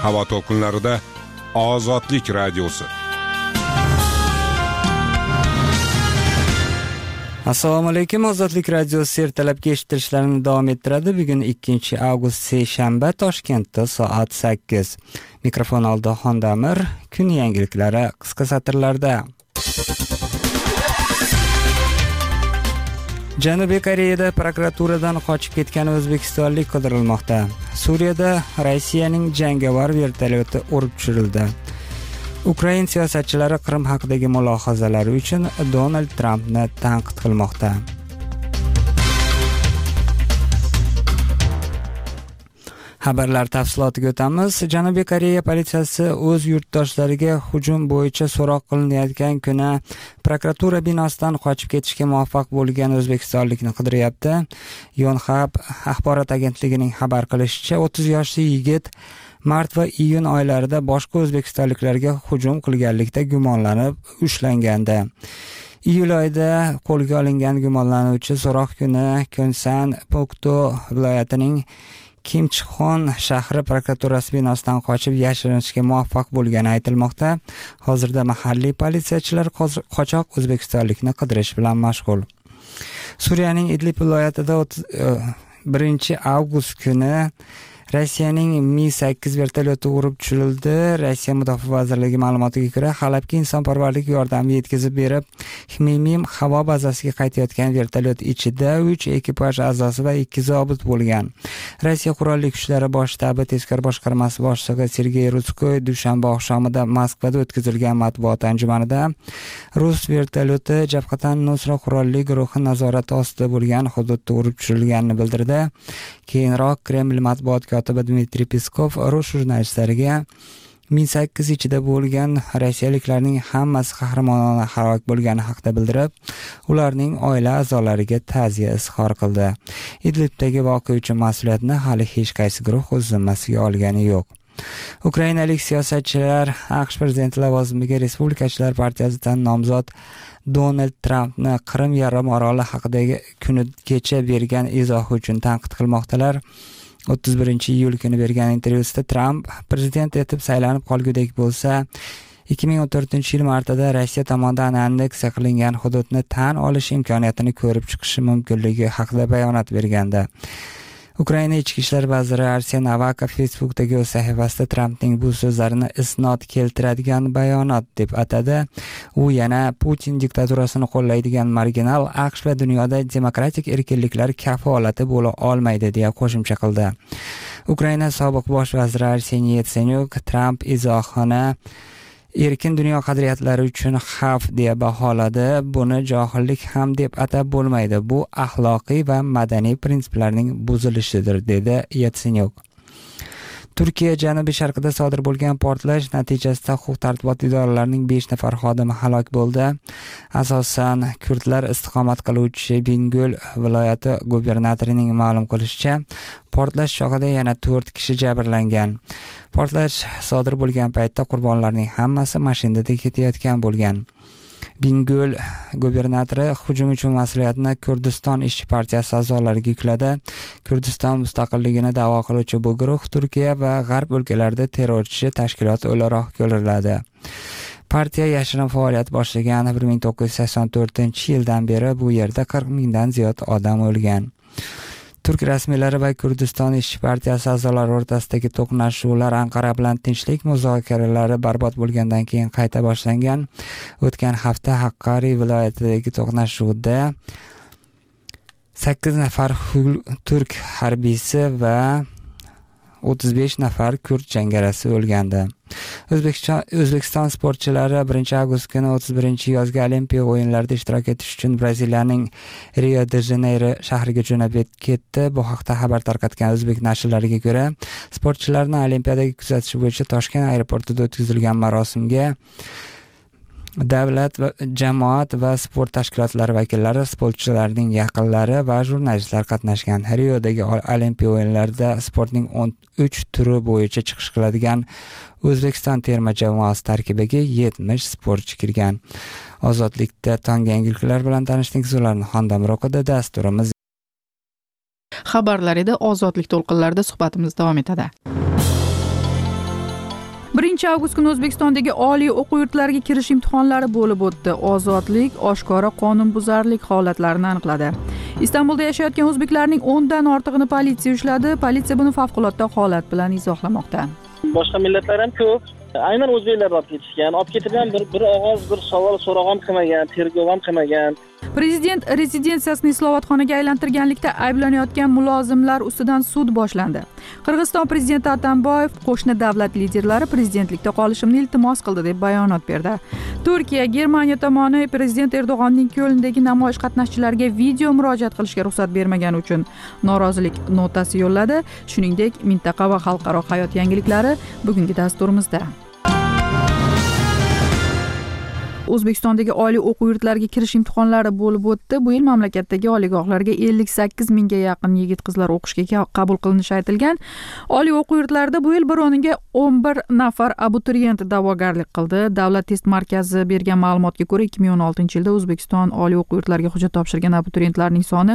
Havo to'lqinlarida Ozodlik radiosi. Assalomu alaykum. Ozodlik radiosi ertalabki eshittirishlarini davom ettiradi. Bugun 2 avgust seshanba, Toshkentda soat 8. Mikrofon oldida Xondamir. Kun yangiliklari qisqa satrlarda. Janubiy Koreyada prokuraturadan qochib ketgan o'zbekistonlik qidirilmoqda. Suriyada Rossiyaning jangovar vertolyoti urib tushirildi. Ukraina siyosatchilari Qrim haqidagi mulohazalari uchun Donald Trampni tanqid qilmoqda. Xabarlar tafsilotiga o'tamiz. Janubiy Koreya politsiyasi o'z yurtdoshlariga hujum bo'yicha so'roq qilinayotgan kuni prokuratura binosidan qochib ketishga muvaffaq bo'lgan o'zbekistonlikni qidiryapti. Yonhap axborot agentligining xabar qilishicha, 30 yoshli yigit mart va iyun oylarida boshqa o'zbekistonliklarga hujum qilganlikda gumonlanib ushlangandi. Iyul oyida qo'lga olingan gumonlanuvchi so'roq kuni Kyonsan Pokto viloyatining Kimchxon shahri prokuraturasi binosidan qochib yashirinishga muvaffaq bo'lgani aytilmoqda. Hozirda mahalliy politsiyachilar qochoq o'zbekistonlikni qidirish bilan mashg'ul. Suriyaning Idlib viloyatida 1 avgust kuni Rossiyaning Mi-8 vertolyoti urib tushirildi. Rossiya Mudofaa vazirligi ma'lumotiga ko'ra, Halabga insonparvarlik yordami yetkazib berib, Xmeymim havo bazasiga qaytayotgan vertolyot ichida 3 ekipaj a'zosi va 2 zobit bo'lgan. Rossiya qurolli kuchlari bosh shtabi tezkor boshqarmasi boshlig'i Sergey Rutskoy dushanba oqshomida Moskvada o'tkazilgan matbuot anjumanida rus vertolyoti Jabhatan Nusra qurolli guruhi nazorati ostida bo'lgan hududda urib tushirilganini bildirdi. Keyinroq Kreml matbuot kotibi Dmitriy Peskov rus jurnalistlariga Mi-8 ichida bo'lgan rossiyaliklarning hammasi qahramonona halok bo'lgani haqida bildirib, ularning oila a'zolariga ta'ziya izhor qildi. Idlibdagi voqea uchun mas'uliyatni hali hech qaysi guruh o'z zimmasiga olgani yo'q. Ukrainalik siyosatchilar AQSh prezidenti lavozimiga Respublikachilar partiyasidan nomzod Donald Trampni Qrim yarim oroli haqidagi kuni kecha bergan izohi uchun tanqid qilmoqdalar. 31 iyul kuni bergan intervyusida Tramp prezident etib saylanib qolgudek bo'lsa, 2014-yil martida Rossiya tomonidan anneksiya qilingan hududni tan olish imkoniyatini ko'rib chiqishi mumkinligi haqida bayonot bergandi. Ukraina ichki ishlar vaziri Arsen Avakov Facebookdagi o'z sahifasida Trampning bu so'zlarini isnod keltiradigan bayonot deb atadi. U yana Putin diktaturasini qo'llaydigan marginal AQSh va dunyoda demokratik erkinliklar kafolati bo'la olmaydi deya qo'shimcha qildi. Ukraina sobiq bosh vaziri Arseniy Yatsenyuk Tramp izohini erkin dunyo qadriyatlari uchun xavf deya baholadi. Buni johillik ham deb atab bo'lmaydi. Bu axloqiy va madaniy prinsiplarning buzilishidir, dedi Yatsenyuk. Turkiya janubiy sharqida sodir bo'lgan portlash natijasida huquq-tartibot idoralarining 5 nafar xodimi halok bo'ldi. Asosan kurdlar istiqomat qiluvchi Bingöl viloyati gubernatorining ma'lum qilishicha, portlash chog'ida yana 4 kishi jabrlangan. Portlash sodir bo'lgan paytda qurbonlarning hammasi mashinada ketayotgan bo'lgan. Bingöl gubernatori hujum uchun mas'uliyatni Kurdiston ishchi partiyasi a'zolariga yukladi. Kurdiston mustaqilligini da'vo qiluvchi bu guruh Turkiya va G'arb o'lkalarida terrorchi tashkilot o'laroq ko'riladi. Partiya yashirin faoliyat boshlagan 1984-yildan beri bu yerda 40 mingdan ziyod odam o'lgan. Turk rasmiylari va Kurdiston ishchi partiyasi a'zolari o'rtasidagi to'qnashuvlar Anqara bilan tinchlik muzokaralari barbod bo'lgandan keyin qayta boshlangan. O'tgan hafta Haqqari viloyatidagi to'qnashuvda 8 nafar turk harbiysi va 35 nafar kurd jangarasi o'lgandi. O'zbekiston sportchilari 1 avgust kuni 31 yozgi Olimpiya o'yinlarida ishtirok etish uchun Braziliyaning Rio de Janeiro shahriga jo'nab ketdi. Bu haqda xabar tarqatgan o'zbek nashrlariga ko'ra, sportchilarni Olimpiadaga kuzatish bo'yicha Toshkent aeroportida o'tkazilgan marosimga davlat va jamoat va sport tashkilotlari vakillari, sportchilarning yaqinlari va jurnalistlar qatnashgan. Riodagi Olimpiya o'yinlarida sportning 13 turi bo'yicha chiqish qiladigan O'zbekiston terma jamoasi tarkibiga 70 sportchi kirgan. Ozodlikda tong yangiliklar bilan tanishdingiz. Ularni Xondamir o'qidi. Dasturimiz xabarlar edi. Ozodlik to'lqinlarida suhbatimiz davom etadi. 1 avgust kuni O'zbekistondagi oliy o'quv yurtlariga kirish imtihonlari bo'lib o'tdi. Ozodlik oshkora qonunbuzarlik holatlarini aniqladi. Istanbulda yashayotgan o'zbeklarning 10 dan ortig'ini politsiya ushladi. Politsiya buni favqulodda holat bilan izohlamoqda. Boshqa millatlar ham ko'p. Aynan o'zbeklar olib ketishgan. Olib ketib ham bir og'iz bir savol so'roq ham qilmagan, tergov ham qilmagan. Prezident rezidensiyasini islohotxonaga aylantirganlikda ayblanayotgan mulozimlar ustidan sud boshlandi. Qirg'iziston prezidenti Atamboyev qo'shni davlat liderlari prezidentlikda qolishimni iltimos qildi deb bayonot berdi. Turkiya, Germaniya tomoni prezident Erdo'g'onning Ko'lndagi namoyish qatnashchilariga video murojaat qilishga ruxsat bermagani uchun norozilik notasi yo'lladi. Shuningdek, mintaqa va xalqaro hayot yangiliklari bugungi dasturimizda. O'zbekistondagi oliy o'quv yurtlariga kirish imtihonlari bo'lib o'tdi. Bu yil mamlakatdagi oliygohlarga 58 mingga yaqin yigit-qizlar o'qishga qabul qilinishi aytilgan. Oliy o'quv yurtlarida bu yil bir o'rniga 11 nafar abituriyent da'vogarlik qildi. Davlat test markazi bergan ma'lumotga ko'ra, 2016-yilda O'zbekiston oliy o'quv yurtlariga hujjat topshirgan abituriyentlarning soni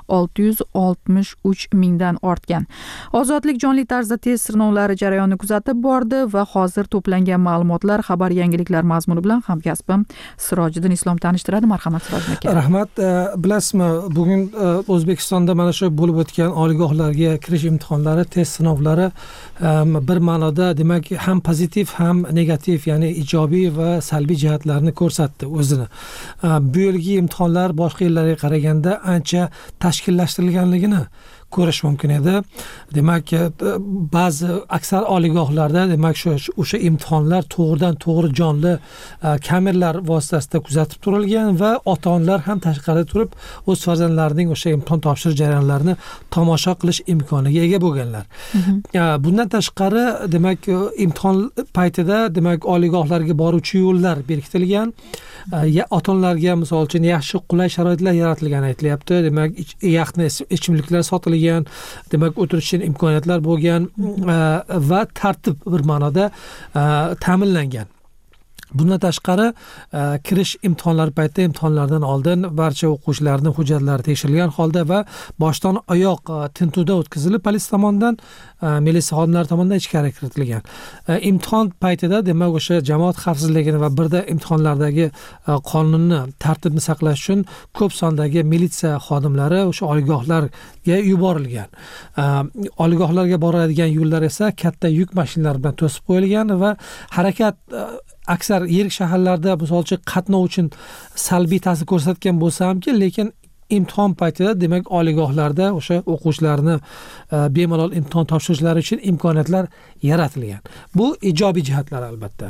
663 mingdan ortgan. Ozodlik jonli tarzda test sinovlari jarayonini kuzatib bordi va hozir to'plangan ma'lumotlar xabar yangiliklar mazmuni bilan hamkasbim Sirojiddin Islom tanishtiradi. Marhamat Sirojiddin aka. Rahmat. Bilasizmi, bugun O'zbekistonda mana shu bo'lib o'tgan oliygohlarga kirish imtihonlari, test sinovlari bir ma'noda demak ham pozitiv ham negativ, ya'ni ijobiy va salbiy jihatlarni ko'rsatdi o'zini. Bu yilgi imtihonlar boshqa yillarga qaraganda ancha tashkillashtirilganligini ko'rish mumkin edi. Demak, ba'zi aksar oliygohlarda demak o'sha imtihonlar to'g'ridan to'g'ri jonli kameralar vositasida kuzatib turilgan va ota-onalar ham tashqarida turib o'z farzandlarining o'sha imtihon topshirish jarayonlarini tomosha qilish imkoniga ega bo'lganlar. Bundan tashqari demak imtihon paytida demak oliygohlarga boruvchi yo'llar berkitilgan. Ota-onalarga misol uchun yaxshi qulay sharoitlar yaratilgani aytilyapti. Demak, yaxna ichimliklar sotilgan, demak o'tirish uchun imkoniyatlar bo'lgan va tartib bir ma'noda ta'minlangan. Bundan tashqari kirish imtihonlari paytida imtihonlardan oldin barcha o'quvchilarning hujjatlari tekshirilgan holda va boshdan oyoq tintuvda o'tkazilib, politsiya tomonidan, militsiya xodimlari tomonidan ichkari kiritilgan. Imtihon paytida demak o'sha jamoat xavfsizligini va birda imtihonlardagi qonunni, tartibni saqlash uchun ko'p sondagi militsiya xodimlari o'sha oliygohlarga yuborilgan. Oliygohlarga boradigan yo'llar esa katta yuk mashinalari bilan to'sib qo'yilgan va harakat aksar yirik shaharlarda misol uchun qatnov uchun salbiy ta'sir ko'rsatgan bo'lsa hamki, lekin imtihon paytida demak oliygohlarda o'sha o'quvchilarni bemalol imtihon topshirishlari uchun imkoniyatlar yaratilgan. Bu ijobiy jihatlar albatta.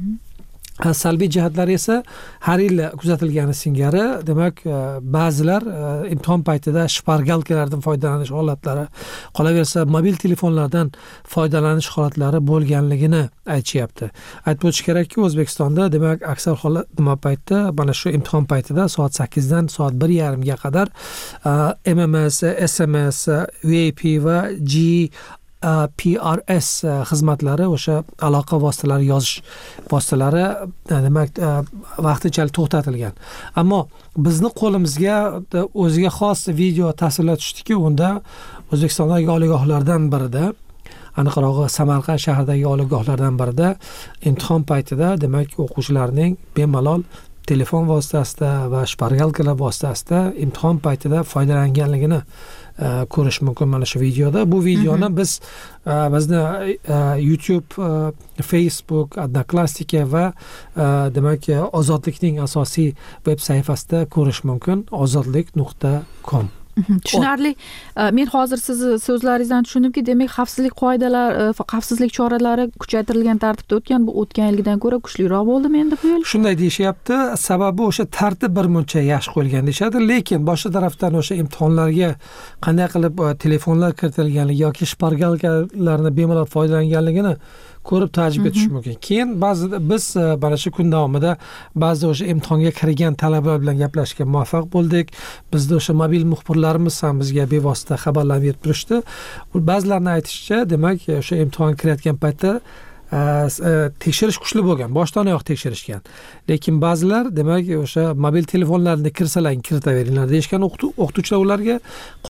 Salbiy jihatlari esa har yil kuzatilgani singari, demak ba'zilar imtihon paytida shpargalkalardan foydalanish holatlari, qolaversa mobil telefonlardan foydalanish holatlari bo'lganligini aytishyapti. Aytib o'tish kerakki, O'zbekistonda demak aksar holat nima paytda, mana shu imtihon paytida soat 8 dan soat 1:30 ga qadar MMS, SMS, VIP va PRS xizmatlari, o'sha aloqa vositalari, yozish vositalari demak vaqtinchalik to'xtatilgan. Ammo bizni qo'limizga o'ziga xos video tasvirlar tushdiki, unda O'zbekistondagi oliygohlardan birida, aniqrog'i Samarqand shahridagi oliygohlardan birida imtihon paytida demak o'quvchilarning bemalol telefon vositasida va shpargalkalar vositasida imtihon paytida foydalanganligini ko'rish mumkin mana shu videoda. Bu videoni biz bizni YouTube, Facebook, Odnoklassniki va demak Ozodlikning asosiy veb sayfasida ko'rish mumkin. ozodlik.com. Tushunarli. Men hozir sizni so'zlaringizdan tushundimki, demak xavfsizlik qoidalari, xavfsizlik choralari kuchaytirilgan tartibda o'tgan. Bu o'tgan yilgidan ko'ra kuchliroq bo'ldimi endi bu yil? Shunday deyishyapti. Sababi o'sha tartib bir muncha yaxshi qo'yilgan deyshadi, lekin boshqa tarafdan o'sha imtihonlarga qanday qilib telefonlar kiritilganligi yoki shpargalkalarni bemalol foydalanganligini ko'rib ta'jibga tushish mumkin. Keyin ba'zida biz mana shu kun davomida ba'zi o'sha imtihonga kirgan talabalar bilan gaplashishga muvaffaq bo'ldik. Bizda o'sha mobil muxbirlarimiz ham bizga bevosita xabarlar berib turishdi. Ba'zilarning aytishicha, demak o'sha imtihon kirayotgan paytda tekshirish kuchli bo'lgan, boshdan oyoq tekshirishgan. Lekin ba'zilar demak o'sha mobil telefonlarni kirsalar kiritaveringlar deyishgan o'qituvchilar ularga